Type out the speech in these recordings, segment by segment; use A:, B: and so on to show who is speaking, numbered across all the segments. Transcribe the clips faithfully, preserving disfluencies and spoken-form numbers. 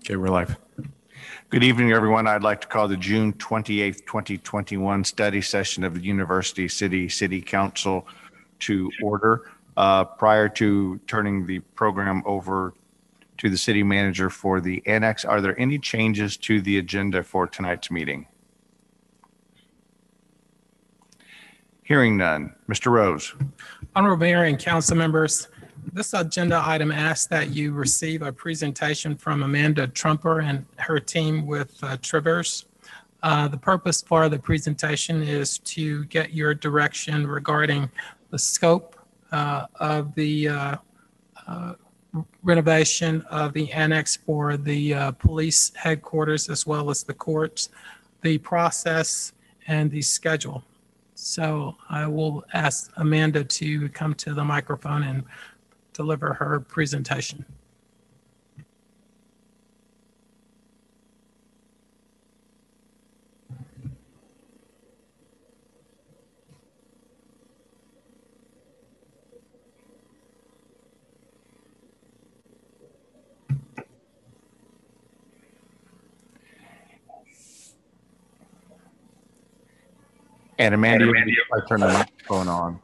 A: Okay, we're live. Good evening, everyone. I'd like to call the June twenty-eighth, twenty twenty-one study session of the University City City Council to order. Uh, prior to turning the program over to the city manager for the annex, are there any changes to the agenda for tonight's meeting? Hearing none. Mister Rose.
B: Honorable Mayor and council members, this agenda item asks that you receive a presentation from Amanda Trumper and her team with uh, Traverse. Uh, the purpose for the presentation is to get your direction regarding the scope uh, of the uh, uh, renovation of the annex for the uh, police headquarters as well as the courts, the process, and the schedule. So I will ask Amanda to come to the microphone and deliver her presentation.
A: And Amanda, I turn the microphone on.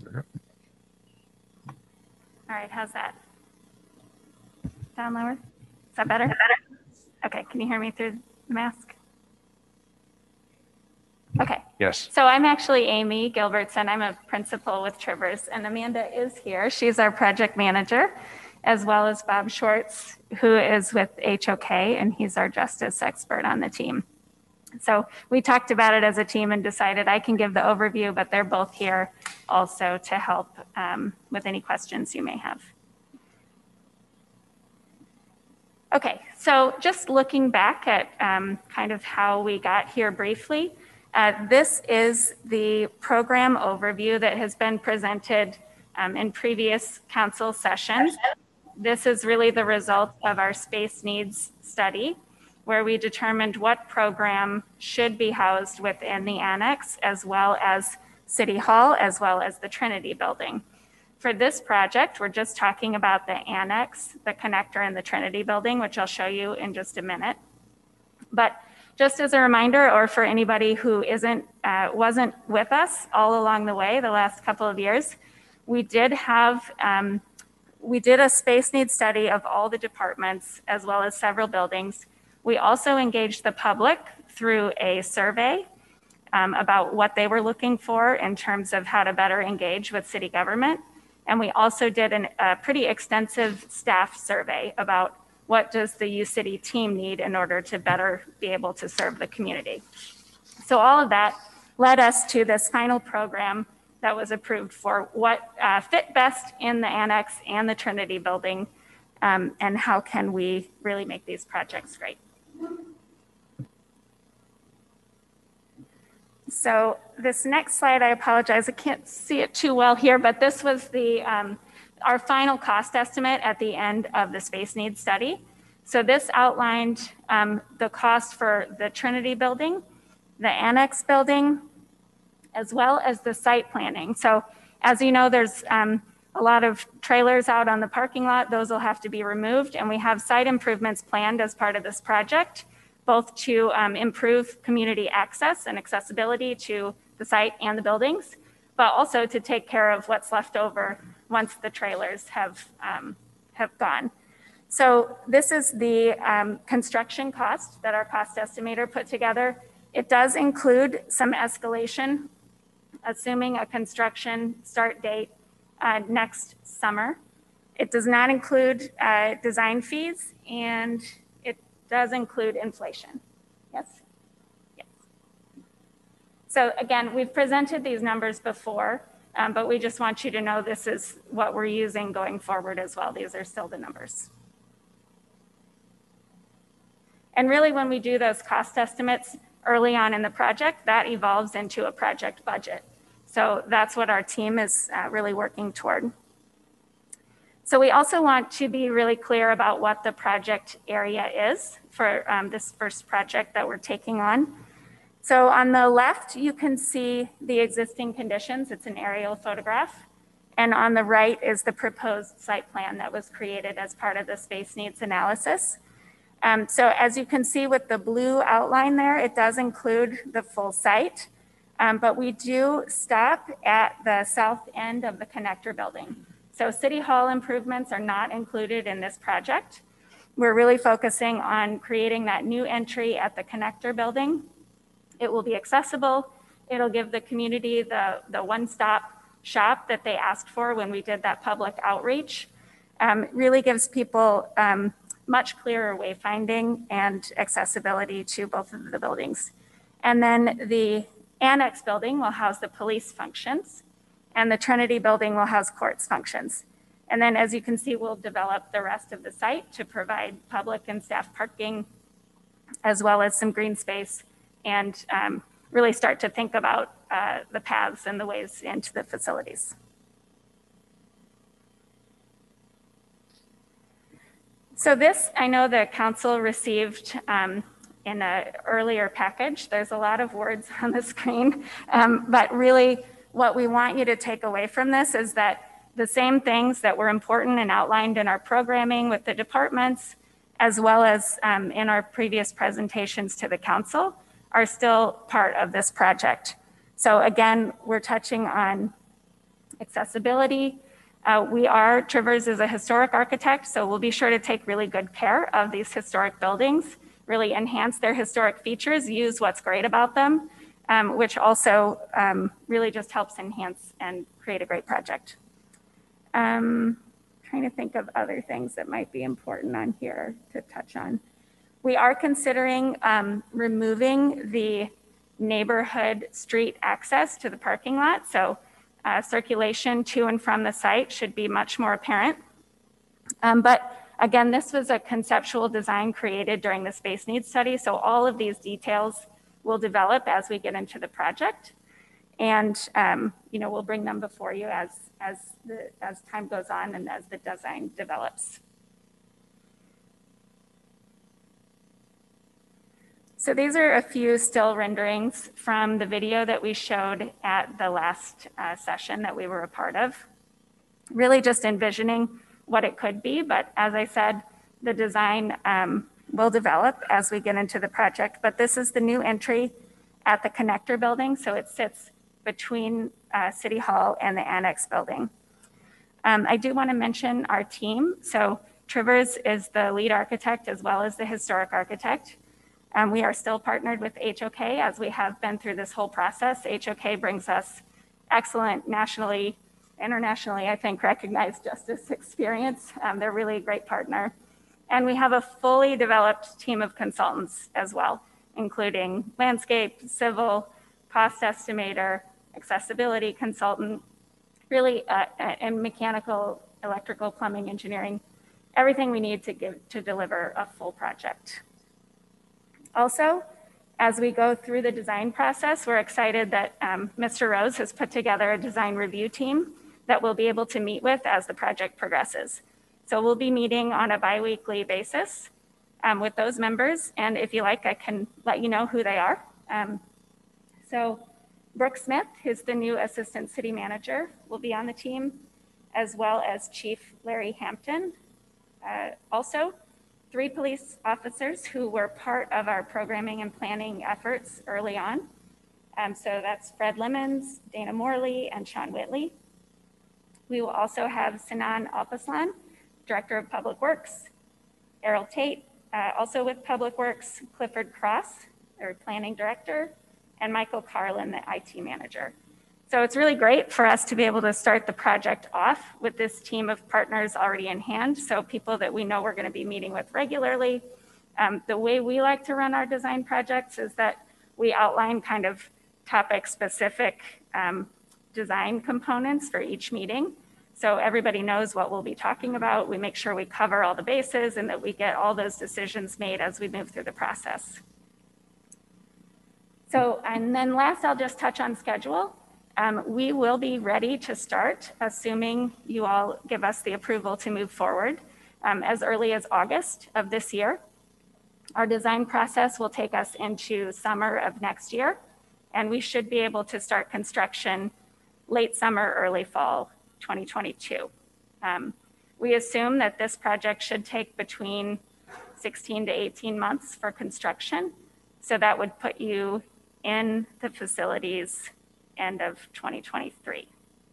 C: All right, how's that? Down lower? Is that better? Okay, can you hear me through the mask? Okay.
A: Yes.
C: So I'm actually Amy Gilbertson. I'm a principal with Traverse, and Amanda is here. She's our project manager, as well as Bob Schwartz, who is with H O K, and he's our justice expert on the team. So we talked about it as a team and decided I can give the overview, but they're both here also to help um, with any questions you may have. Okay, so just looking back at um, kind of how we got here briefly, uh, this is the program overview that has been presented um, in previous council sessions. This is really the result of our space needs study, where we determined what program should be housed within the annex, as well as City Hall, as well as the Trinity Building. For this project, we're just talking about the annex, the connector, and the Trinity Building, which I'll show you in just a minute. But just as a reminder, or for anybody who isn't, uh, wasn't with us all along the way, the last couple of years, we did have, um, we did a space needs study of all the departments, as well as several buildings. We also engaged the public through a survey um, about what they were looking for in terms of how to better engage with city government. And we also did an, a pretty extensive staff survey about what does the U City team need in order to better be able to serve the community. So all of that led us to this final program that was approved for what uh, fit best in the annex and the Trinity Building, um, and how can we really make these projects great. So this next slide, I apologize, I can't see it too well here, but this was the um, our final cost estimate at the end of the space needs study. So this outlined um, the cost for the Trinity Building, the annex building, as well as the site planning. So as you know, there's um, a lot of trailers out on the parking lot. Those will have to be removed, and we have site improvements planned as part of this project, both to um, improve community access and accessibility to the site and the buildings, but also to take care of what's left over once the trailers have, um, have gone. So this is the um, construction cost that our cost estimator put together. It does include some escalation, assuming a construction start date uh, next summer. It does not include uh, design fees, and does include inflation. Yes? Yes. So again, we've presented these numbers before, um, but we just want you to know this is what we're using going forward as well. These are still the numbers. And really when we do those cost estimates early on in the project, that evolves into a project budget. So that's what our team is uh, really working toward. So we also want to be really clear about what the project area is for um, this first project that we're taking on. So on the left, you can see the existing conditions. It's an aerial photograph. And on the right is the proposed site plan that was created as part of the space needs analysis. Um, so as you can see with the blue outline there, it does include the full site, um, but we do stop at the south end of the connector building. So City Hall improvements are not included in this project. We're really focusing on creating that new entry at the connector building. It will be accessible. It'll give the community the, the one-stop shop that they asked for when we did that public outreach. Um, really gives people um, much clearer wayfinding and accessibility to both of the buildings. And then the annex building will house the police functions, and the Trinity building will house courts functions. And then as you can see, we'll develop the rest of the site to provide public and staff parking, as well as some green space, and um, really start to think about uh, the paths and the ways into the facilities. So this, I know the council received um, in an earlier package. There's a lot of words on the screen, um, but really what we want you to take away from this is that the same things that were important and outlined in our programming with the departments, as well as um, in our previous presentations to the council, are still part of this project. So again, we're touching on accessibility. Uh, we are, Trivers is a historic architect, so we'll be sure to take really good care of these historic buildings, really enhance their historic features, use what's great about them, um, which also um, really just helps enhance and create a great project. Um, trying to think of other things that might be important on here to touch on. We are considering um, removing the neighborhood street access to the parking lot. So uh, circulation to and from the site should be much more apparent. Um, but again, this was a conceptual design created during the space needs study. So all of these details will develop as we get into the project. And um, you know, we'll bring them before you as, as, the, as time goes on and as the design develops. So these are a few still renderings from the video that we showed at the last uh, session that we were a part of. Really just envisioning what it could be, but as I said, the design um, will develop as we get into the project. But this is the new entry at the connector building, so it sits between uh, City Hall and the annex building. Um, I do want to mention our team. So Trivers is the lead architect as well as the historic architect. Um, we are still partnered with H O K as we have been through this whole process. H O K brings us excellent nationally, internationally, I think, recognized justice experience. Um, they're really a great partner. And we have a fully developed team of consultants as well, including landscape, civil, cost estimator, accessibility consultant, really, uh, and mechanical, electrical, plumbing, engineering, everything we need to give to deliver a full project. Also, as we go through the design process, we're excited that um, Mister Rose has put together a design review team that we'll be able to meet with as the project progresses. So we'll be meeting on a bi-weekly basis um, with those members. And if you like, I can let you know who they are. Um, so Brooke Smith, who's the new assistant city manager, will be on the team, as well as Chief Larry Hampton. Uh, also, three police officers who were part of our programming and planning efforts early on. Um, so that's Fred Lemons, Dana Morley, and Sean Whitley. We will also have Sinan Alpaslan, Director of Public Works, Errol Tate, uh, also with Public Works, Clifford Cross, our Planning Director, and Michael Carlin, the I T Manager. So it's really great for us to be able to start the project off with this team of partners already in hand. So people that we know we're going to be meeting with regularly. Um, the way we like to run our design projects is that we outline kind of topic specific um, design components for each meeting. So everybody knows what we'll be talking about. We make sure we cover all the bases and that we get all those decisions made as we move through the process. So, and then last, I'll just touch on schedule. Um, we will be ready to start, assuming you all give us the approval to move forward, um, as early as August of this year. Our design process will take us into summer of next year, and we should be able to start construction late summer, early fall twenty twenty-two. Um, we assume that this project should take between sixteen to eighteen months for construction. So that would put you in the facilities end of twenty twenty-three.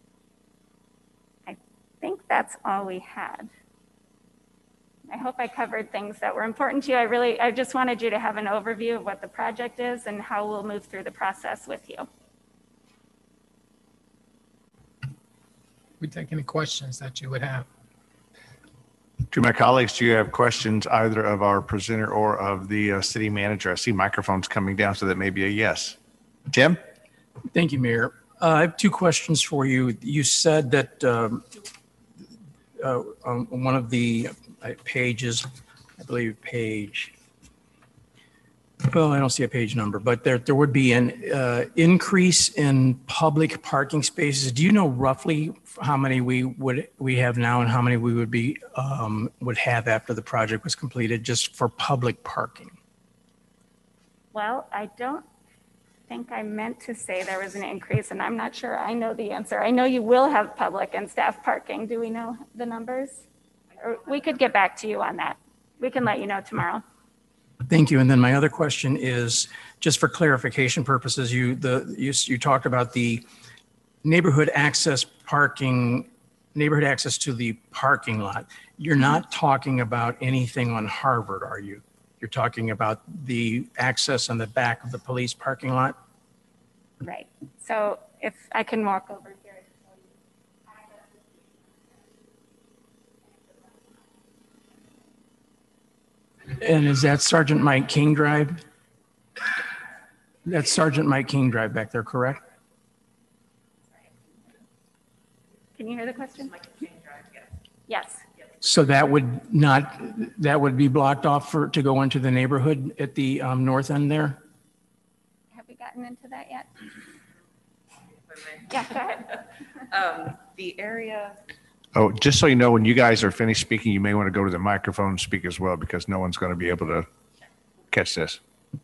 C: I think that's all we had. I hope I covered things that were important to you. I really, I just wanted you to have an overview of what the project is and how we'll move through the process with you.
B: We take any questions that you would have.
A: To my colleagues, do you have questions either of our presenter or of the uh, city manager? I see microphones coming down, so that may be a yes. Tim?
D: Thank you, Mayor. Uh, I have two questions for you. You said that um, uh, on one of the uh, pages, I believe page, well, I don't see a page number, but there, there would be an uh, increase in public parking spaces. Do you know roughly how many we would, we have now and how many we would be, um, would have after the project was completed, just for public parking?
C: Well, I don't think I meant to say there was an increase, and I'm not sure I know the answer. I know you will have public and staff parking. Do we know the numbers? Or we could get back to you on that. We can let you know tomorrow.
D: Thank you. And then my other question is, just for clarification purposes, you the you, you talked about the neighborhood access parking, neighborhood access to the parking lot. You're not talking about anything on Harvard, are you? You're talking about the access on the back of the police parking lot?
C: Right. So if I can walk over here.
D: And is that Sergeant Mike King Drive? That's Sergeant Mike King Drive back there, correct?
C: Can you hear the question? Yes.
D: So that would not, that would be blocked off for, to go into the neighborhood at the um, north end there?
C: Have we gotten into that yet? Yeah, go ahead.
E: Um, the area,
A: Oh, just so you know, when you guys are finished speaking, you may want to go to the microphone and speak as well, because no one's going to be able to catch this.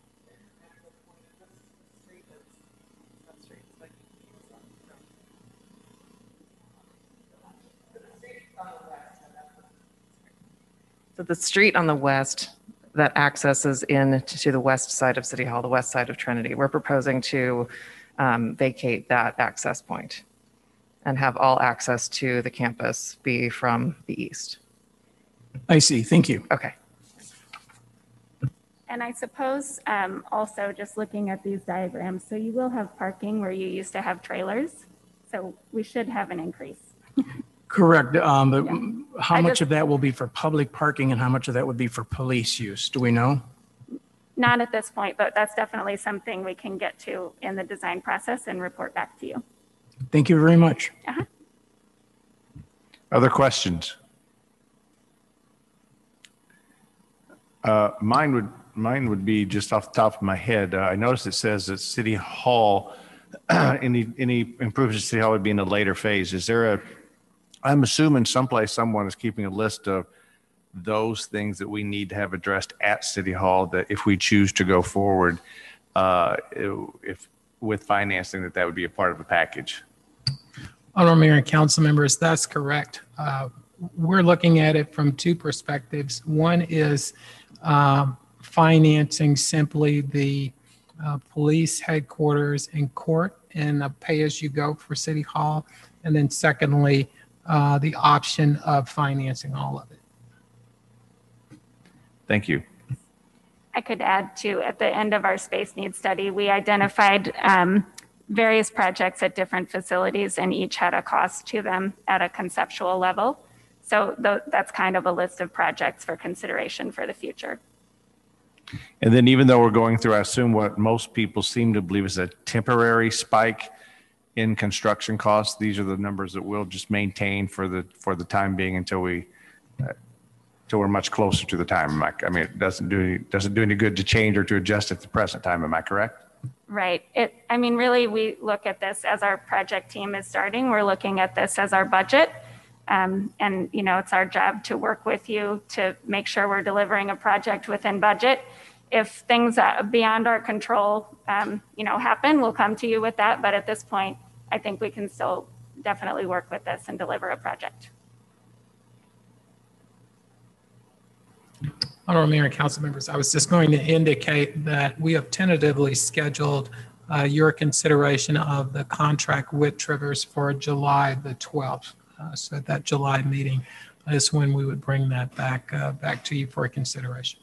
E: so the street on the west that accesses in to the west side of City Hall, the west side of Trinity, we're proposing to um, vacate that access point and have all access to the campus be from the east.
D: I see. Thank you.
E: Okay.
C: And I suppose um, also just looking at these diagrams, so you will have parking where you used to have trailers. So we should have an increase.
D: Correct. Um, but
C: Yeah.
D: how
C: I
D: much
C: just-
D: of that will be for public parking and how much of that would be for police use? Do we know?
C: Not at this point, but that's definitely something we can get to in the design process and report back to you.
D: Thank you very much.
C: Uh-huh.
A: Other questions? Uh, Mine would, mine would be just off the top of my head. Uh, I noticed it says that City Hall, any, any improvements to City Hall would be in a later phase. Is there a, I'm assuming someplace someone is keeping a list of those things that we need to have addressed at City Hall, that if we choose to go forward, uh, if, with financing, that that would be a part of a package.
B: Honorable Mayor and council members, that's correct. Uh, We're looking at it from two perspectives. One is um, financing simply the uh, police headquarters and court and a pay-as-you-go for City Hall. And then secondly, uh, the option of financing all of it.
A: Thank you.
C: I could add to, at the end of our space needs study, we identified um, various projects at different facilities and each had a cost to them at a conceptual level. So th- that's kind of a list of projects for consideration for the future.
A: And then even though we're going through, I assume what most people seem to believe is a temporary spike in construction costs, these are the numbers that we'll just maintain for the, for the time being until we, uh, until we're much closer to the time. Am I, I mean, it doesn't do, any- doesn't do any good to change or to adjust at the present time. Am I correct?
C: Right. It, I mean, really, we look at this as our project team is starting. We're looking at this as our budget. Um, and, you know, it's our job to work with you to make sure we're delivering a project within budget. If things uh, beyond our control, um, you know, happen, we'll come to you with that. But at this point, I think we can still definitely work with this and deliver a project.
B: Honorable Mayor and council members, I was just going to indicate that we have tentatively scheduled uh, your consideration of the contract with Trivers for July the twelfth. Uh, So at that July meeting is when we would bring that back, uh, back to you for consideration.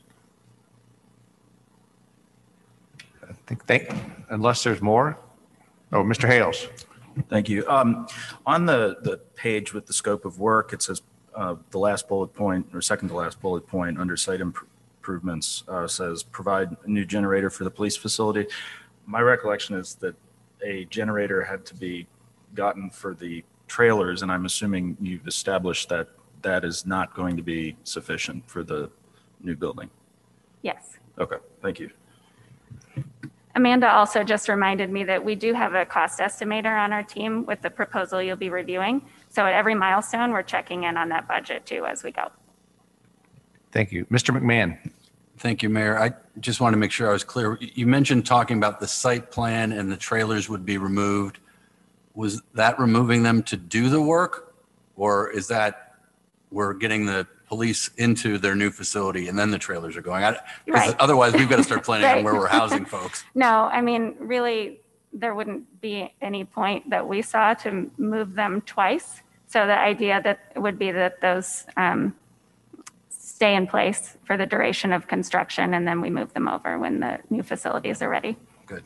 A: I think, they- unless there's more. Oh, Mister Hales.
F: Thank you. Um, On the, the page with the scope of work, it says, uh, the last bullet point, or second to last bullet point, under site imp- improvements, uh, says, provide a new generator for the police facility. My recollection is that a generator had to be gotten for the trailers, and I'm assuming you've established that that is not going to be sufficient for the new building.
C: Yes.
F: Okay, thank you.
C: Amanda also just reminded me that we do have a cost estimator on our team with the proposal you'll be reviewing. So at every milestone, we're checking in on that budget too as we go.
A: Thank you. Mister McMahon.
G: Thank you, Mayor. I just want to make sure I was clear. You mentioned talking about the site plan and the trailers would be removed. Was that removing them to do the work? Or is that we're getting the police into their new facility and then the trailers are going? I- 'cause
C: Right.
G: Otherwise, we've got to start planning
C: Right.
G: on where we're housing folks.
C: No, I mean, really, there wouldn't be any point that we saw to move them twice. So the idea that would be that those um, stay in place for the duration of construction, and then we move them over when the new facilities are ready.
G: Good.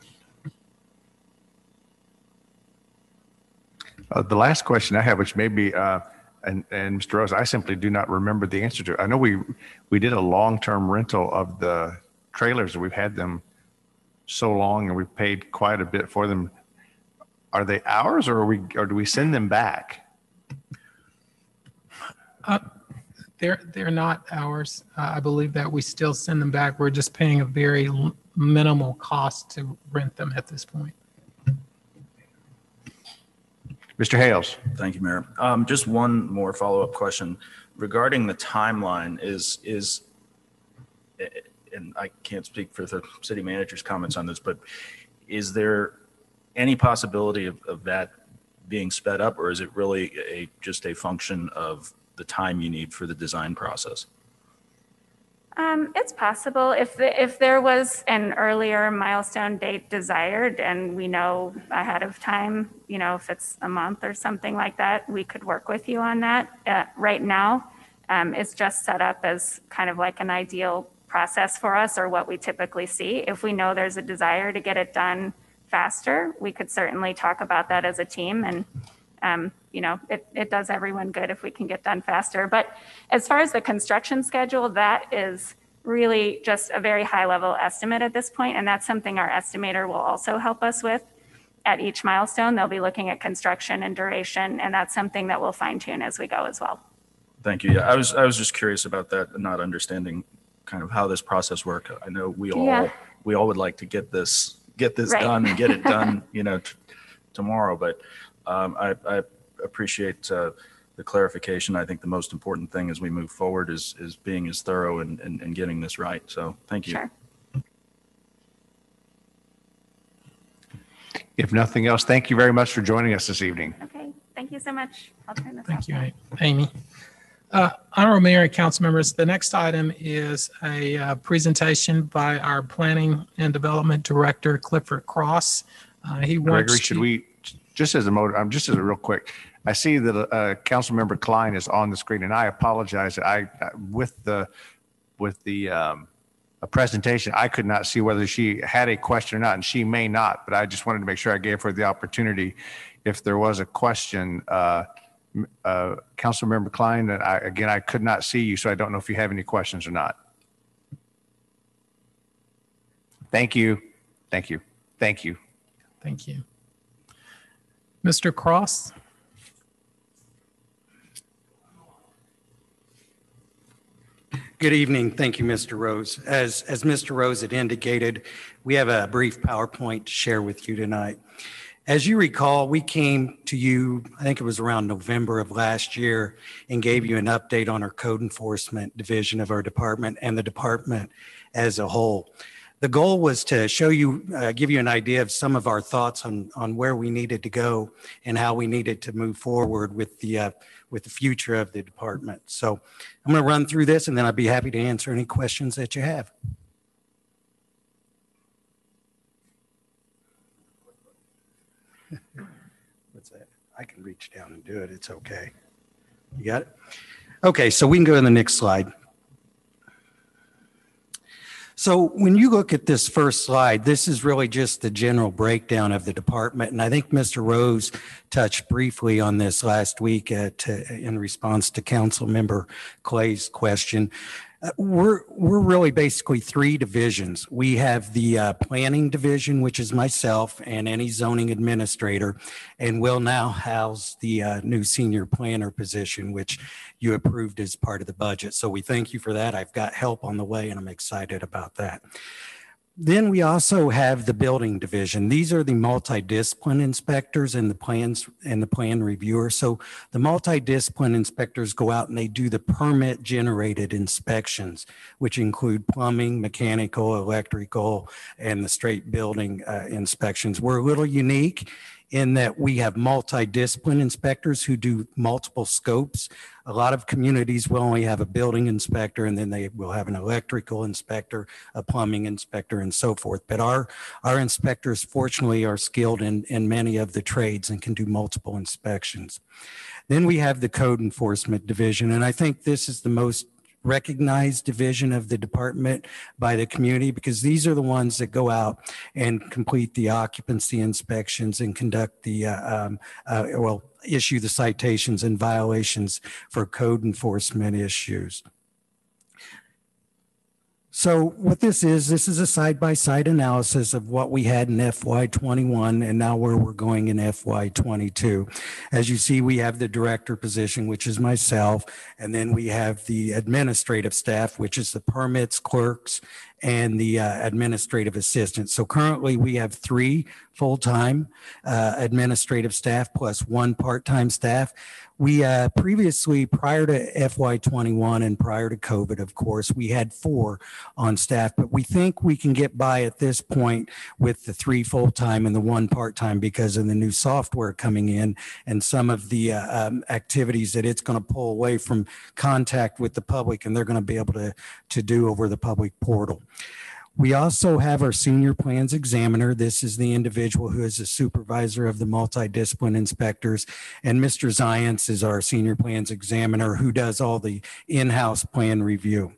A: Uh, The last question I have, which may be, uh, and, and Mister Rose, I simply do not remember the answer to. I know we, we did a long-term rental of the trailers, and we've had them so long, and we've paid quite a bit for them. Are they ours, or are we, or do we send them back?
B: They're, they're not ours. Uh, I believe that we still send them back. We're just paying a very l- minimal cost to rent them at this point.
A: Mister Hales.
F: Thank you, Mayor. Um, Just one more follow-up question regarding the timeline is, is, and I can't speak for the city manager's comments on this, but is there any possibility of, of that being sped up, or is it really a, just a function of the time you need for the design process?
C: Um, it's possible if the, if there was an earlier milestone date desired and we know ahead of time, you know, if it's a month or something like that, we could work with you on that. Uh, right now, um, it's just set up as kind of like an ideal process for us, or what we typically see. If we know there's a desire to get it done faster, we could certainly talk about that as a team, and Um, you know, it, it does everyone good if we can get done faster. But as far as the construction schedule, that is really just a very high level estimate at this point, and that's something our estimator will also help us with at each milestone. They'll be looking at construction and duration, and that's something that we'll fine tune as we go as well.
F: Thank you. Yeah, I was, I was just curious about that and not understanding kind of how this process worked. I know we all,
C: Yeah.
F: we all would like to get this, get this
C: Right.
F: done and get it done, you know, t- tomorrow, but um, I, I appreciate uh, the clarification. I think the most important thing as we move forward is, is being as thorough and, and, and getting this right. So thank you.
C: Sure.
A: If nothing else, thank you very much for joining us this evening.
C: Okay, thank you so much. I'll turn this
B: Thank
C: off
B: you,
C: now.
B: Amy. Uh, Honorable Mayor and council members, the next item is a uh, presentation by our Planning and Development Director, Clifford Cross. Uh, He wants
A: Gregory, should
B: to-
A: we, just as a motor, I'm just as a real quick, I see that uh, Councilmember Klein is on the screen, and I apologize. I, I- with the, with the um, a presentation, I could not see whether she had a question or not, and she may not, but I just wanted to make sure I gave her the opportunity. If there was a question, uh, m- uh, Councilmember Klein, that I, again, I could not see you, so I don't know if you have any questions or not. Thank you. Thank you. Thank you.
B: Thank you. Mister Cross?
H: Good evening. Thank you, Mister Rose. As, as Mister Rose had indicated, we have a brief PowerPoint to share with you tonight. As you recall, we came to you, I think it was around November of last year, and gave you an update on our code enforcement division of our department and the department as a whole. The goal was to show you, uh, give you an idea of some of our thoughts on, on where we needed to go and how we needed to move forward with the, uh, with the future of the department. So I'm going to run through this and then I'd be happy to answer any questions that you have. What's that? I can reach down and do it. It's okay. You got it? Okay, so we can go to the next slide. So when you look at this first slide, this is really just the general breakdown of the department. And I think Mister Rose touched briefly on this last week uh, to, in response to Council Member Clay's question. Uh, we're, we're really basically three divisions. We have the uh, planning division, which is myself and any zoning administrator, and we'll now house the uh, new senior planner position, which you approved as part of the budget. So we thank you for that. I've got help on the way and I'm excited about that. Then we also have the building division. These are the multidiscipline inspectors and the plans and the plan reviewer. So the multidiscipline inspectors go out and they do the permit generated inspections, which include plumbing, mechanical, electrical, and the straight building uh, inspections. We're a little unique in that we have multidiscipline inspectors who do multiple scopes. A lot of communities will only have a building inspector and then they will have an electrical inspector, a plumbing inspector, and so forth. But our, our inspectors, fortunately, are skilled in, in many of the trades and can do multiple inspections. Then we have the code enforcement division, and I think this is the most recognized division of the department by the community, because these are the ones that go out and complete the occupancy inspections and conduct the, uh, um, uh, well, issue the citations and violations for code enforcement issues. So what this is, this is a side-by-side analysis of what we had in F Y twenty-one and now where we're going in F Y twenty-two. As you see, we have the director position, which is myself, and then we have the administrative staff, which is the permits clerks and the uh, administrative assistants. So currently we have three full-time uh, administrative staff plus one part-time staff. We uh, previously, prior to F Y twenty-one and prior to COVID, of course, we had four on staff, but we think we can get by at this point with the three full-time and the one part-time because of the new software coming in and some of the uh, um, activities that it's going to pull away from contact with the public and they're going to be able to, to do over the public portal. We also have our senior plans examiner. This is the individual who is the supervisor of the multidiscipline inspectors. And Mister Zients is our senior plans examiner who does all the in-house plan review.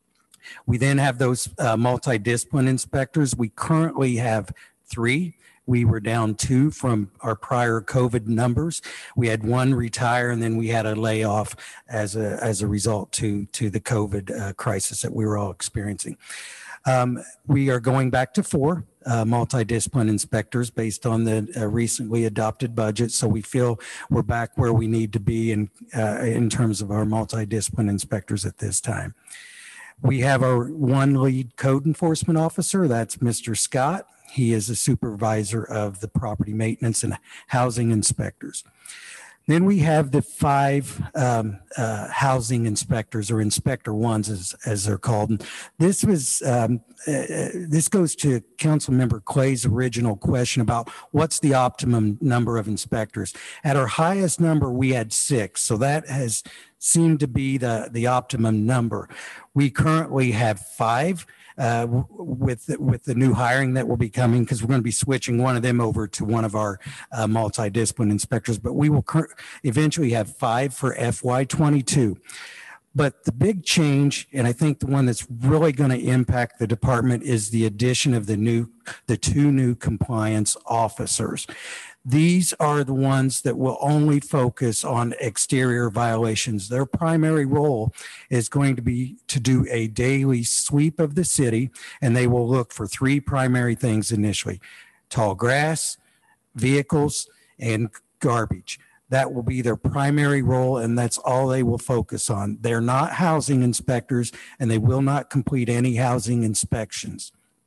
H: We then have those uh, multidiscipline inspectors. We currently have three. We were down two from our prior COVID numbers. We had one retire and then we had a layoff as a, as a result to, to the COVID uh, crisis that we were all experiencing. Um, we are going back to four uh, multidiscipline inspectors based on the uh, recently adopted budget. So we feel we're back where we need to be in, uh, in terms of our multidiscipline inspectors at this time. We have our one lead code enforcement officer. That's Mister Scott. He is a supervisor of the property maintenance and housing inspectors. Then we have the five um, uh, housing inspectors, or inspector ones as, as they're called. And this was, um, uh, this goes to Councilmember Clay's original question about what's the optimum number of inspectors. At our highest number, we had six. So that has seemed to be the, the optimum number. We currently have five. Uh, with with the new hiring that will be coming, because we're going to be switching one of them over to one of our uh, multidiscipline inspectors, but we will eventually have five for F Y twenty-two. But the big change, and I think the one that's really going to impact the department, is the addition of the new, the two new compliance officers. These are the ones that will only focus on exterior violations. Their primary role is going to be to do a daily sweep of the city, and they will look for three primary things initially: tall grass, vehicles, and garbage. That will be their primary role, and that's all they will focus on. They're not housing inspectors, and they will not complete any housing inspections.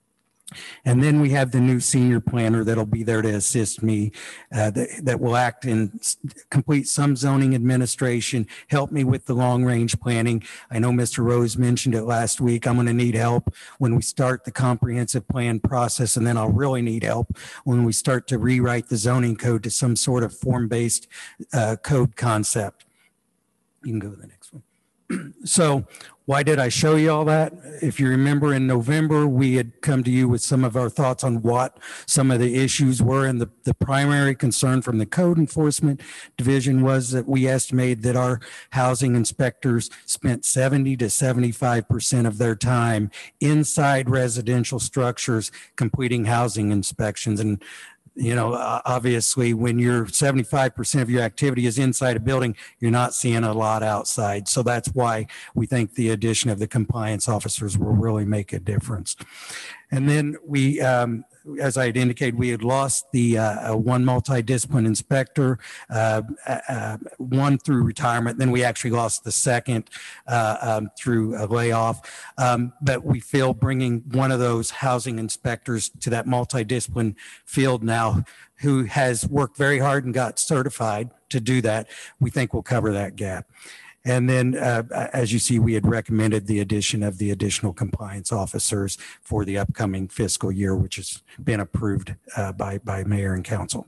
H: And then we have the new senior planner that'll be there to assist me, uh, that, that will act and complete some zoning administration, help me with the long range planning. I know Mister Rose mentioned it last week. I'm going to need help when we start the comprehensive plan process, and then I'll really need help when we start to rewrite the zoning code to some sort of form-based uh, code concept. You can go to the next one. So why did I show you all that? If you remember, in November, we had come to you with some of our thoughts on what some of the issues were. And the, the primary concern from the Code Enforcement Division was that we estimated that our housing inspectors spent seventy to seventy-five percent of their time inside residential structures completing housing inspections. And you know, obviously, when you're seventy-five percent of your activity is inside a building, you're not seeing a lot outside. So that's why we think the addition of the compliance officers will really make a difference. And then we, um, as I had indicated, we had lost the uh, one multidiscipline inspector, uh, uh, one through retirement. Then we actually lost the second uh, um, through a layoff. Um, but we feel bringing one of those housing inspectors to that multidiscipline field now, who has worked very hard and got certified to do that, we think will cover that gap. And then, uh, as you see, we had recommended the addition of the additional compliance officers for the upcoming fiscal year, which has been approved uh, by, by mayor and council.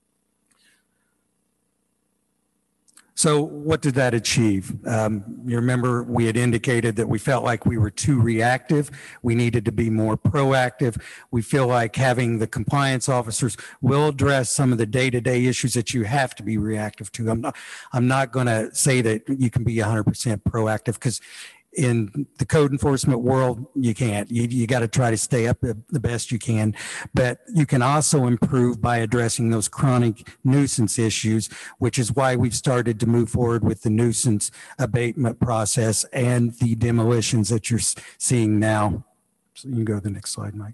H: So what did that achieve? Um, you remember we had indicated that we felt like we were too reactive. We needed to be more proactive. We feel like having the compliance officers will address some of the day-to-day issues that you have to be reactive to. I'm not, I'm not going to say that you can be one hundred percent proactive, because in the code enforcement world, you can't. You, you got to try to stay up the, the best you can. But you can also improve by addressing those chronic nuisance issues, which is why we've started to move forward with the nuisance abatement process and the demolitions that you're seeing now. So you can go to the next slide, Mike.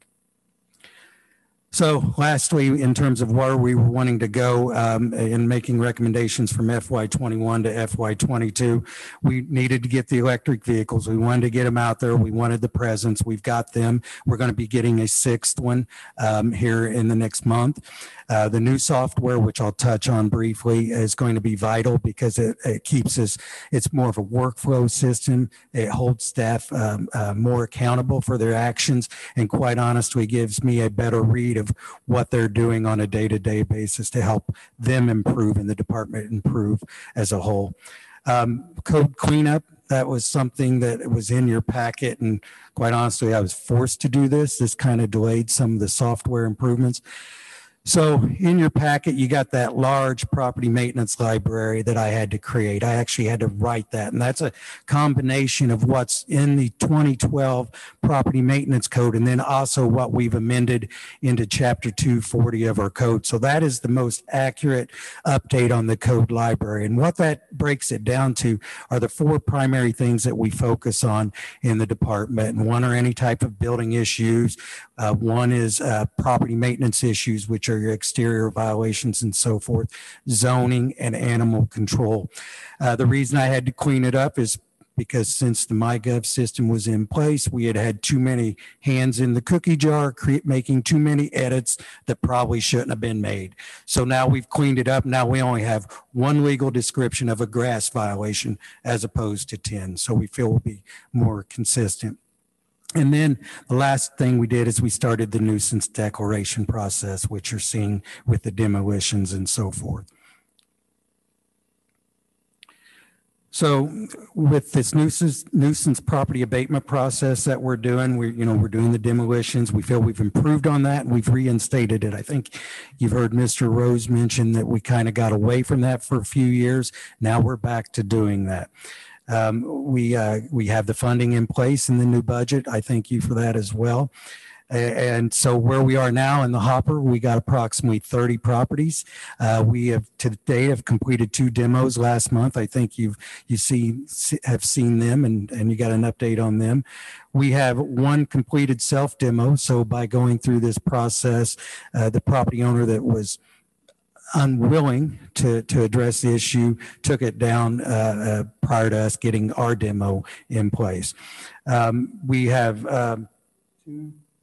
H: So lastly, in terms of where we were wanting to go um, in making recommendations from F Y twenty-one to F Y twenty-two, we needed to get the electric vehicles. We wanted to get them out there. We wanted the presence. We've got them. We're going to be getting a sixth one um, here in the next month. Uh, the new software, which I'll touch on briefly, is going to be vital because it, it keeps us, it's more of a workflow system. It holds staff um, uh, more accountable for their actions, and quite honestly gives me a better read of what they're doing on a day-to-day basis to help them improve and the department improve as a whole. Um, code cleanup, that was something that was in your packet, and quite honestly, I was forced to do this. This kind of delayed some of the software improvements. So in your packet, you got that large property maintenance library that I had to create. I actually had to write that. And that's a combination of what's in the twenty twelve property maintenance code, and then also what we've amended into chapter two forty of our code. So that is the most accurate update on the code library. And what that breaks it down to are the four primary things that we focus on in the department. And one are any type of building issues. Uh, one is uh, property maintenance issues, which are your exterior violations and so forth, zoning, and animal control. Uh, the reason I had to clean it up is because since the MyGov system was in place, we had had too many hands in the cookie jar, create, making too many edits that probably shouldn't have been made. So now we've cleaned it up. Now we only have one legal description of a grass violation as opposed to ten. So we feel we'll be more consistent. And then the last thing we did is we started the nuisance declaration process, which you're seeing with the demolitions and so forth. So with this nuisance, nuisance property abatement process that we're doing, we, you know, we're doing the demolitions. We feel we've improved on that, and we've reinstated it. I think you've heard Mister Rose mention that we kind of got away from that for a few years. Now we're back to doing that. Um, we uh, we have the funding in place in the new budget. I thank you for that as well. And so where we are now in the hopper, we got approximately thirty properties. Uh, we have to date have completed two demos last month. I think you've you see have seen them, and and you got an update on them. We have one completed self demo. So by going through this process, uh, the property owner that was unwilling to, to address the issue took it down uh, uh, prior to us getting our demo in place. Um, we have um, two,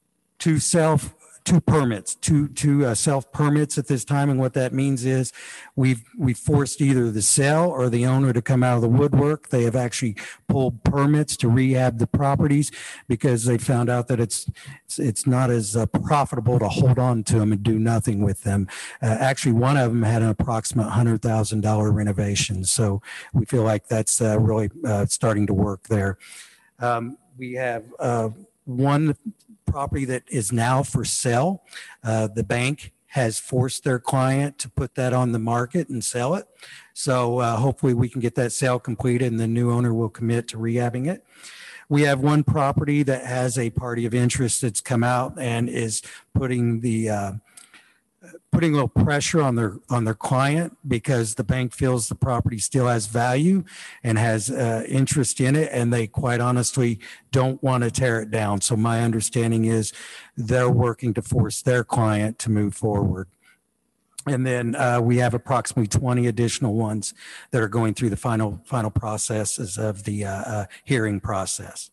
H: two self, two permits, two, two uh, self permits at this time. And what that means is we've, we've forced either the sale or the owner to come out of the woodwork. They have actually pulled permits to rehab the properties because they found out that it's, it's, it's not as uh, profitable to hold on to them and do nothing with them. Uh, actually, one of them had an approximate one hundred thousand dollars renovation. So we feel like that's uh, really uh, starting to work there. Um, we have uh, one property that is now for sale. Uh, the bank has forced their client to put that on the market and sell it. So uh, hopefully we can get that sale completed and the new owner will commit to rehabbing it. We have one property that has a party of interest that's come out and is putting the uh, putting a little pressure on their on their client because the bank feels the property still has value and has uh, interest in it, and they quite honestly don't want to tear it down. So my understanding is they're working to force their client to move forward. And then uh, we have approximately twenty additional ones that are going through the final final processes of the uh, uh, hearing process.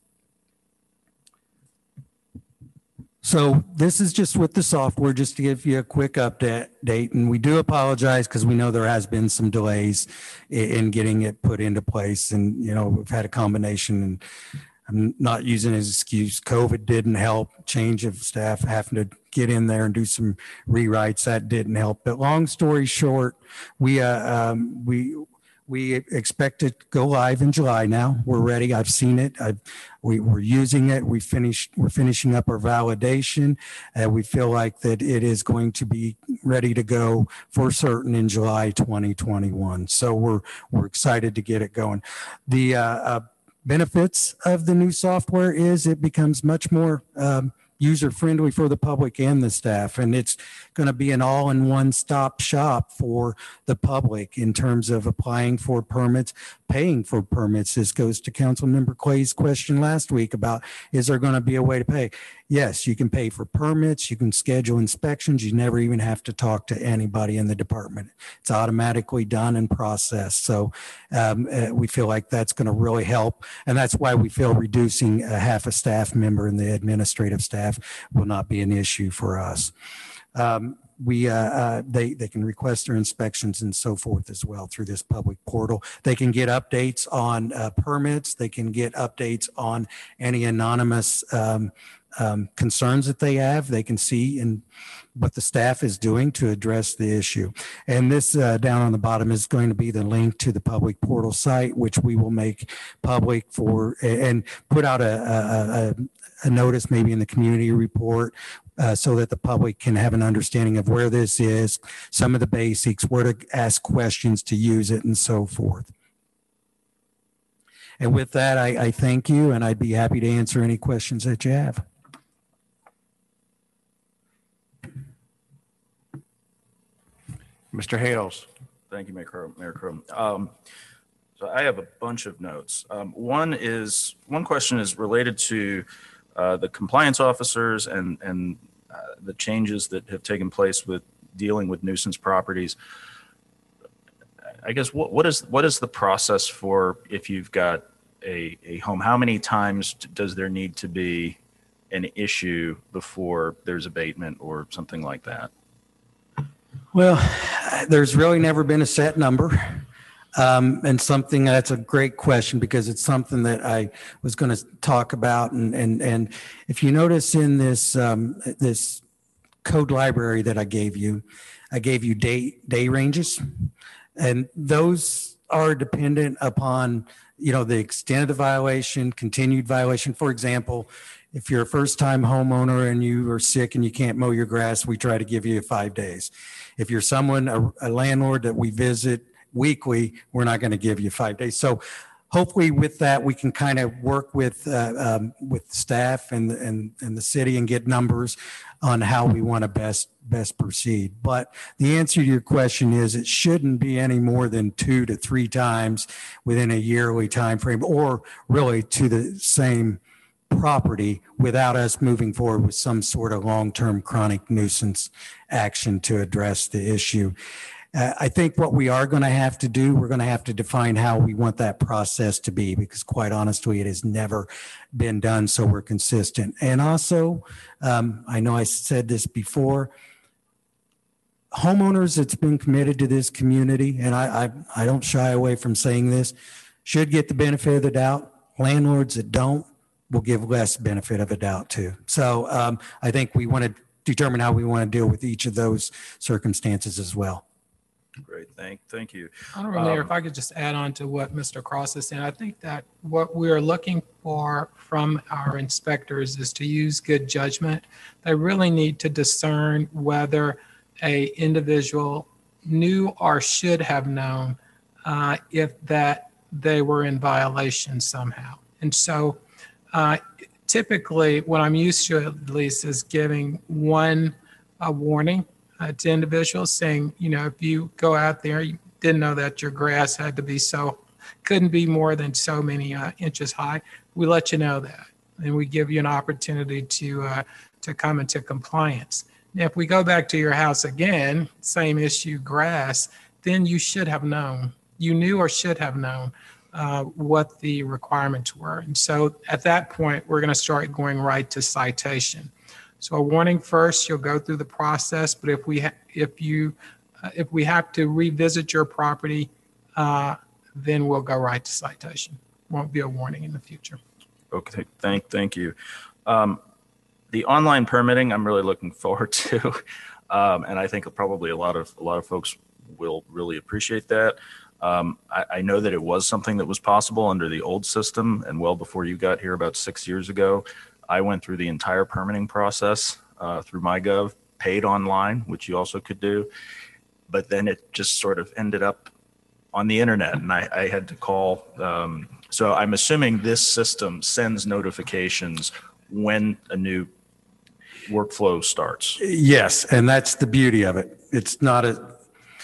H: So this is just with the software, just to give you a quick update. And we do apologize because we know there has been some delays in getting it put into place. And, you know, we've had a combination, and I'm not using it as an excuse. COVID didn't help. Change of staff, having to get in there and do some rewrites, that didn't help. But long story short, we, uh, um, we, we expect to go live in July now. We're ready. I've seen it. I've, we, we're using it. We finished, we're finishing up our validation. Uh, we feel like that it is going to be ready to go for certain in July twenty twenty-one. So we're, we're excited to get it going. The uh, uh, benefits of the new software is it becomes much more um, user-friendly for the public and the staff, and it's going to be an all-in-one stop shop for the public in terms of applying for permits, paying for permits. This goes to Councilmember Clay's question last week about, is there going to be a way to pay? Yes, you can pay for permits, you can schedule inspections, you never even have to talk to anybody in the department. It's automatically done and processed. So um, uh, we feel like that's going to really help, and that's why we feel reducing a half a staff member in the administrative staff will not be an issue for us. Um, we uh, uh, they they can request their inspections and so forth as well through this public portal. They can get updates on uh, permits. They can get updates on any anonymous um, um, concerns that they have. They can see and what the staff is doing to address the issue. And this uh, down on the bottom is going to be the link to the public portal site, which we will make public for and put out a, a, a, a notice maybe in the community report uh, so that the public can have an understanding of where this is, some of the basics, where to ask questions to use it, and so forth. And with that, I, I thank you, and I'd be happy to answer any questions that you have.
A: Mister Hales.
F: Thank you, Mayor Crow. Mayor Crow. Um, so I have a bunch of notes. Um, one is, one question is related to uh, the compliance officers and, and uh, the changes that have taken place with dealing with nuisance properties. I guess what, what is what is the process for if you've got a, a home? How many times does there need to be an issue before there's abatement or something like that?
H: Well, there's really never been a set number. Um, and something that's a great question because it's something that I was going to talk about. And, and, and if you notice in this, um, this code library that I gave you, I gave you day, day ranges, and those are dependent upon, you know, the extent of the violation, continued violation. For example, if you're a first-time homeowner and you are sick and you can't mow your grass, we try to give you five days. If you're someone, a, a landlord that we visit weekly, we're not going to give you five days. So hopefully with that, we can kind of work with uh, um, with staff and, and, and the city and get numbers on how we want to best best proceed. But the answer to your question is it shouldn't be any more than two to three times within a yearly time frame, or really to the same property, without us moving forward with some sort of long-term chronic nuisance action to address the issue. Uh, I think what we are going to have to do, we're going to have to define how we want that process to be, because quite honestly, it has never been done so we're consistent. And also, um, I know I said this before, homeowners that's been committed to this community, and I, I, I don't shy away from saying this, should get the benefit of the doubt. Landlords that don't will give less benefit of a doubt too. So um, I think we want to determine how we want to deal with each of those circumstances as well.
F: Great, thank, thank you.
B: Honorable Mayor,
F: Um,
B: if I could just add on to what Mister Cross is saying, I think that what we are looking for from our inspectors is to use good judgment. They really need to discern whether a individual knew or should have known uh, if that they were in violation somehow. And so uh, typically what I'm used to at least is giving one uh, warning uh, to individuals saying, you know, if you go out there, you didn't know that your grass had to be so, couldn't be more than so many uh, inches high, we let you know that. And we give you an opportunity to, uh, to come into compliance. Now, if we go back to your house again, same issue, grass, then you should have known. You knew or should have known uh, what the requirements were. And so at that point, we're going to start going right to citation. So a warning first, you'll go through the process, but if we ha- if you uh, if we have to revisit your property, uh, then we'll go right to citation. Won't be a warning in the future.
F: Okay, thank, thank you. Um, the online permitting, I'm really looking forward to, um, and I think probably a lot of a lot of folks will really appreciate that. Um, I, I know that it was something that was possible under the old system, and well before you got here about six years ago, I went through the entire permitting process uh, through MyGov, paid online, which you also could do, but then it just sort of ended up on the internet, and I, I had to call. Um, so I'm assuming this system sends notifications when a new workflow starts.
H: Yes, and that's the beauty of it. It's not a,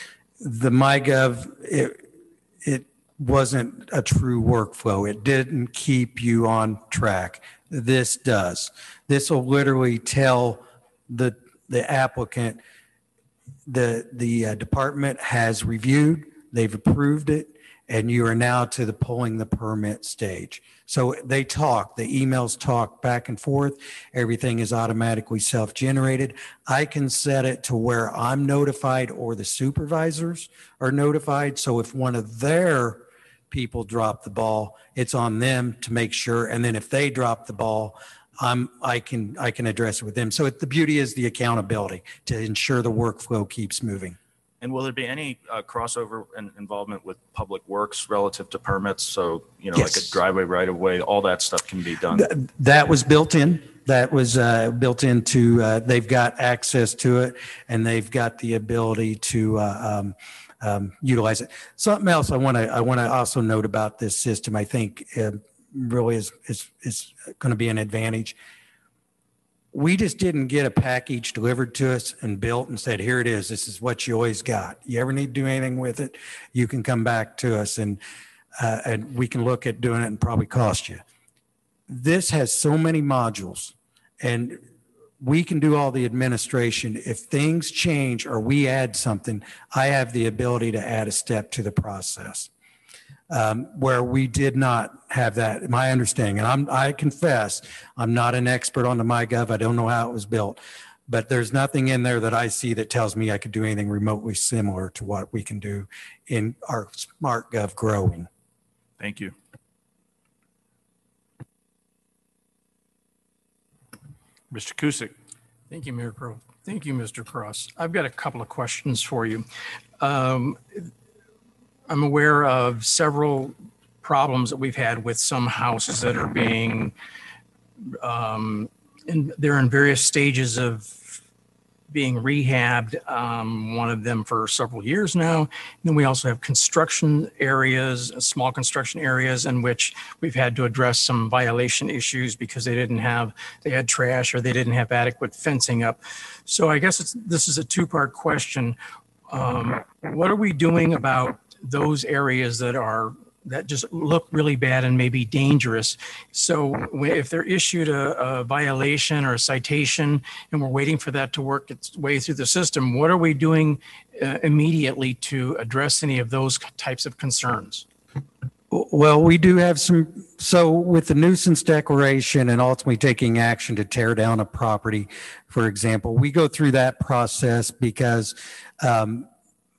H: the MyGov, it, it wasn't a true workflow. It didn't keep you on track. This does. This will literally tell the, the applicant the, the uh, department has reviewed, they've approved it, and you are now to the pulling the permit stage. So they talk, the emails talk back and forth. Everything is automatically self-generated. I can set it to where I'm notified or the supervisors are notified. So if one of their people drop the ball, it's on them to make sure. And then if they drop the ball, I'm, I can, I can address it with them. So it, the beauty is the accountability to ensure the workflow keeps moving.
F: And will there be any uh, crossover and involvement with public works relative to permits? So, you know,
H: Yes.
F: like a driveway right of way, all that stuff can be done.
H: Th- That was built in. That was uh, built into, uh, they've got access to it and they've got the ability to uh, um, um, utilize it. Something else I want to, I want to also note about this system, I think uh, really is, is, is going to be an advantage. We just didn't get a package delivered to us and built and said, here it is. This is what you always got. You ever need to do anything with it, you can come back to us and, uh, and we can look at doing it and probably cost you. This has so many modules and we can do all the administration. If things change or we add something, I have the ability to add a step to the process. Um, where we did not have that, my understanding, and I'm, I confess, I'm not an expert on the MyGov. I don't know how it was built, but there's nothing in there that I see that tells me I could do anything remotely similar to what we can do in our SmartGov growing.
F: Thank you.
A: Mister Cusick.
D: Thank you, Mayor Crowe. Thank you, Mister Cross. I've got a couple of questions for you. Um, I'm aware of several problems that we've had with some houses that are being, um, and they're in various stages of being rehabbed, um, one of them for several years now. And then we also have construction areas, small construction areas in which we've had to address some violation issues because they didn't have, they had trash or they didn't have adequate fencing up. So I guess it's, this is a two-part question. Um, what are we doing about those areas that are that just look really bad and may be dangerous. So wh- if they're issued a, a violation or a citation and we're waiting for that to work its way through the system, what are we doing uh, immediately to address any of those types of concerns?
H: Well, we do have some, so with the nuisance declaration and ultimately taking action to tear down a property, for example, we go through that process because um,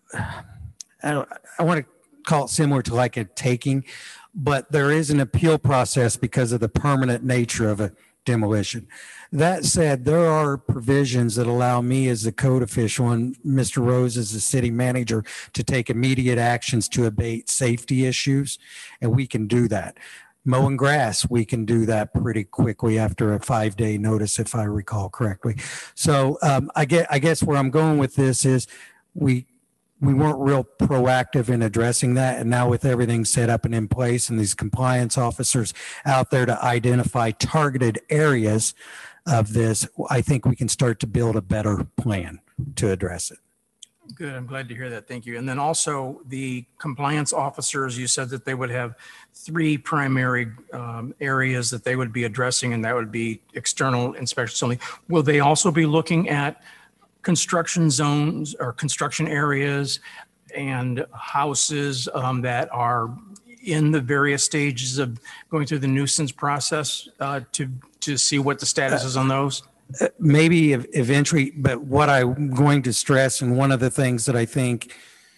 H: I, don't- I want to call it similar to like a taking, but there is an appeal process because of the permanent nature of a demolition. That said, there are provisions that allow me as the code official and Mister Rose as the city manager to take immediate actions to abate safety issues, and we can do that. Mowing grass, we can do that pretty quickly after a five-day notice, if I recall correctly. So um, I get, I guess where I'm going with this is we we weren't real proactive in addressing that. And now with everything set up and in place and these compliance officers out there to identify targeted areas of this, I think we can start to build a better plan to address it.
D: Good. I'm glad to hear that. Thank you. And then also the compliance officers, you said that they would have three primary um, areas that they would be addressing, and that would be external inspections only. Will they also be looking at construction zones or construction areas and houses um, that are in the various stages of going through the nuisance process uh, to, to see what the status is on those?
H: Uh, Maybe ev- eventually, but what I'm going to stress, and one of the things that I think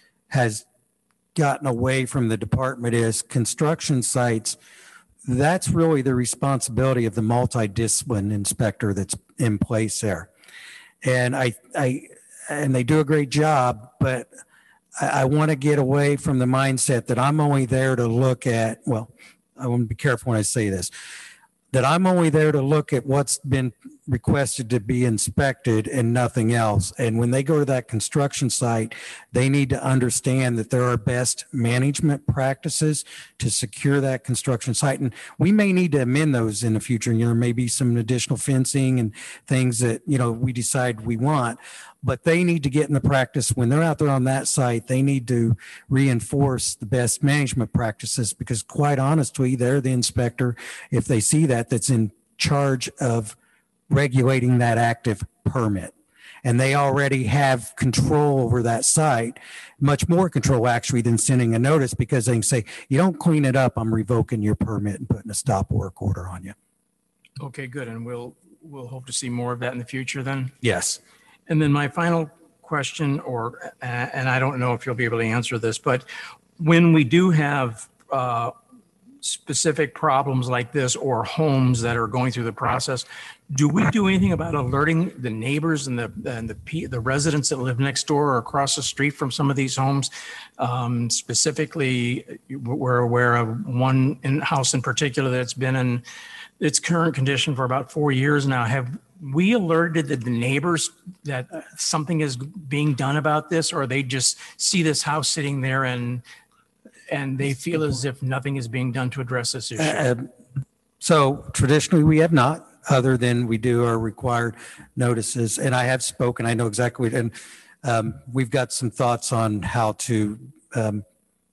H: has gotten away from the department is construction sites. That's really the responsibility of the multidiscipline inspector that's in place there. And I, I, and they do a great job, but I, I want to get away from the mindset that I'm only there to look at, well, I want to be careful when I say this, that I'm only there to look at what's been requested to be inspected and nothing else. And when they go to that construction site, they need to understand that there are best management practices to secure that construction site. And we may need to amend those in the future. You know, maybe some additional fencing and things that, you know, we decide we want. But they need to get in the practice when they're out there on that site. They need to reinforce the best management practices because, quite honestly, they're the inspector, if they see that, that's in charge of regulating that active permit. And they already have control over that site, much more control actually than sending a notice, because they can say, you don't clean it up, I'm revoking your permit and putting a stop work order on you.
D: Okay, good. And we'll, we'll hope to see more of that in the future then.
H: Yes.
D: And then my final question, or, uh, and I don't know if you'll be able to answer this, but when we do have uh, specific problems like this or homes that are going through the process, do we do anything about alerting the neighbors and the and the pe- the residents that live next door or across the street from some of these homes? Um, specifically, we're aware of one in house in particular that's been in its current condition for about four years now. Have we alerted the neighbors that something is being done about this, or they just see this house sitting there and and they feel as if nothing is being done to address this issue?
H: Uh, so traditionally, we have not, other than we do our required notices. And I have spoken, I know exactly, and um, we've got some thoughts on how to um,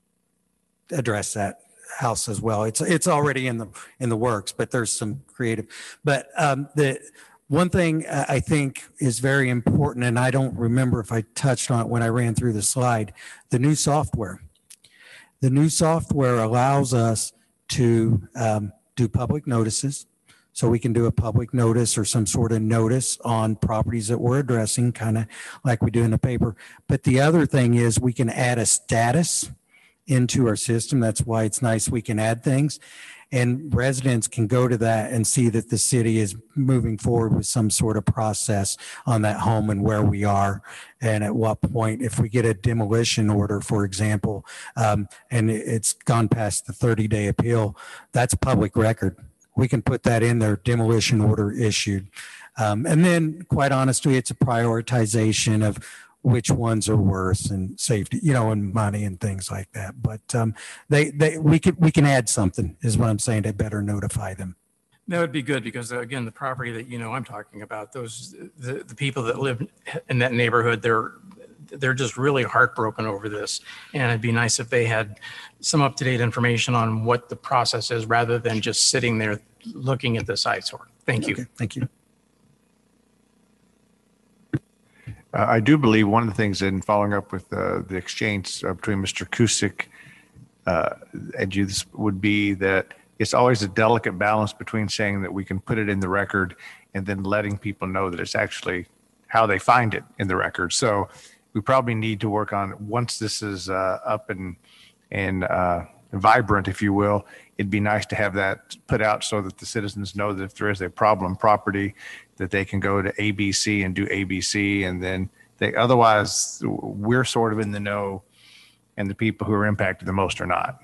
H: address that house as well. It's it's already in the in the works, but there's some creative. But um, the one thing I think is very important, and I don't remember if I touched on it when I ran through the slide, the new software. The new software allows us to um, do public notices. So we can do a public notice or some sort of notice on properties that we're addressing, kind of like we do in the paper. But the other thing is we can add a status into our system. That's why it's nice we can add things. And residents can go to that and see that the city is moving forward with some sort of process on that home and where we are. And at what point, if we get a demolition order, for example, um, and it's gone past the thirty day appeal, that's public record. We can put that in there, demolition order issued. Um, and then quite honestly, it's a prioritization of which ones are worse and safety, you know, and money and things like that. But um, they, they, we can, we can add something is what I'm saying. To better notify them.
D: That would be good because, again, the property that, you know, I'm talking about, those, the, the people that live in that neighborhood, they're, they're just really heartbroken over this. And it'd be nice if they had some up-to-date information on what the process is rather than just sitting there looking at this eyesore. Thank you.
H: Okay, thank you.
A: Uh, I do believe one of the things in following up with uh, the exchange uh, between Mister Kusick uh, and you this would be that it's always a delicate balance between saying that we can put it in the record and then letting people know that it's actually how they find it in the record. So we probably need to work on, once this is uh, up and, and uh, vibrant, if you will, it'd be nice to have that put out so that the citizens know that if there is a problem property, that they can go to A B C and do A B C, and then they, otherwise we're sort of in the know and the people who are impacted the most are not.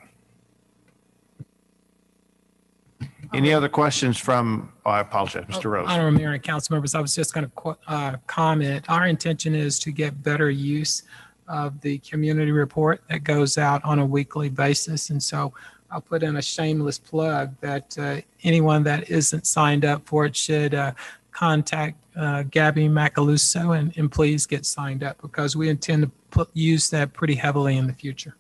A: Any other questions from, oh, I apologize, Mister Rose.
B: Honorable Mayor and council members, I was just going to uh, comment. Our intention is to get better use of the community report that goes out on a weekly basis. And so I'll put in a shameless plug that uh, anyone that isn't signed up for it should uh, contact uh, Gabby Macaluso and, and please get signed up, because we intend to put, use that pretty heavily in the future.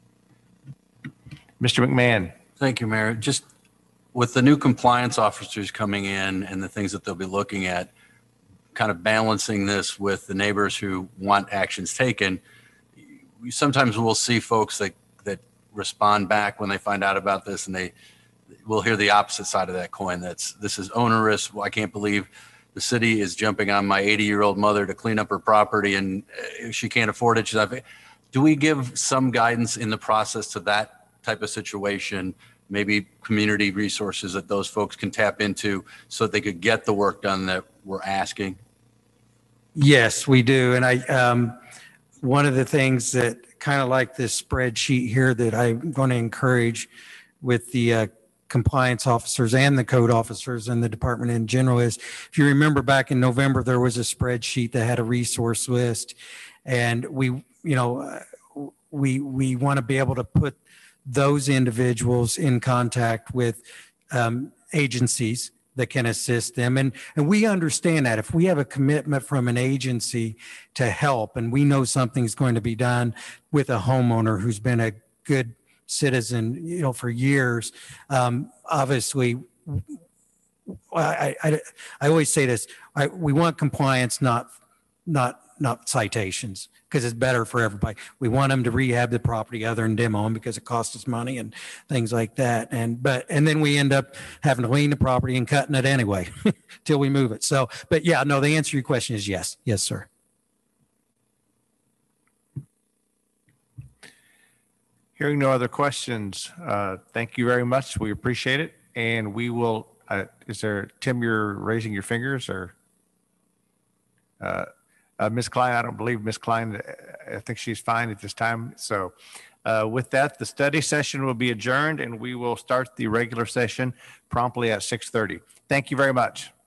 A: Mister McMahon.
G: Thank you, Mayor. Just with the new compliance officers coming in and the things that they'll be looking at, kind of balancing this with the neighbors who want actions taken, we sometimes we'll see folks that, that respond back when they find out about this, and they will hear the opposite side of that coin. That's, this is onerous. Well, I can't believe the city is jumping on my eighty-year-old mother to clean up her property, and if she can't afford it, she's not. Do we give some guidance in the process to that type of situation? Maybe community resources that those folks can tap into so that they could get the work done that we're asking?
H: Yes, we do. And I, um, one of the things that kind of like this spreadsheet here that I'm going to encourage with the uh, compliance officers and the code officers and the department in general is, if you remember back in November, there was a spreadsheet that had a resource list, and we, you know, uh, we, we want to be able to put those individuals in contact with um, agencies that can assist them. And, and we understand that if we have a commitment from an agency to help, and we know something's going to be done with a homeowner who's been a good citizen, you know, for years, um, obviously, I, I, I always say this, I, we want compliance, not, not, not citations, because it's better for everybody. We want them to rehab the property other than demo them, because it costs us money and things like that. And, but, and then we end up having to lean the property and cutting it anyway till we move it. So, but yeah, no, the answer to your question is yes. Yes, sir.
A: Hearing no other questions, uh, thank you very much. We appreciate it. And we will, uh, is there, Tim, you're raising your fingers, or? Uh, Uh, Miz Klein, I don't believe Miz Klein, I think she's fine at this time. So uh, with that, the study session will be adjourned, and we will start the regular session promptly at six thirty. Thank you very much.